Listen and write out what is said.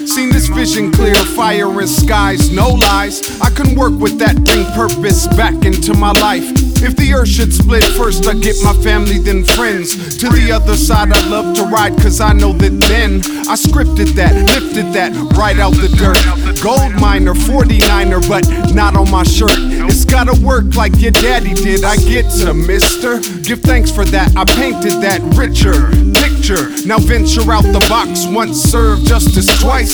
Seen this vision clear, fire and skies, no lies. I can work with that, bring purpose back into my life. If the earth should split, first I get my family, then friends. To the other side I'd love to ride, cause I know that then I scripted that, lifted that, right out the dirt. Gold miner, 49er, but not on my shirt. It's gotta work like your daddy did, I get to, mister. Give thanks for that, I painted that richer picture. Now venture out the box, once served justice twice.